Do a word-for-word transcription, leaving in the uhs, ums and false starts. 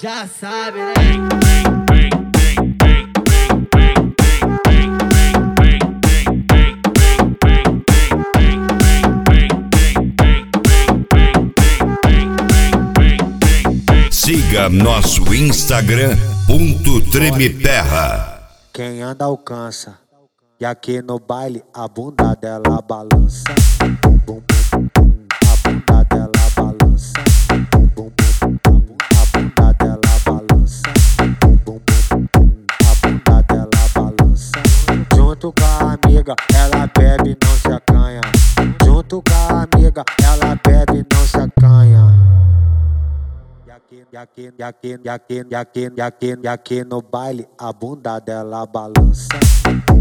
já sabe, né? Siga nosso Instagram, ponto Tremeterra. Quem anda alcança, e aqui no baile a bunda dela balança. Bum, bum, bum, a bunda dela balança. Bum, bum, bum, a bunda dela balança. Bum, bum, bum, a bunda dela balança. Junto com a amiga, ela bebe, não se acanha. Junto com a amiga, ela bebe, não se acanha. E aqui, e aqui, e aqui, e aqui, e aqui, e aqui no baile a bunda dela balança.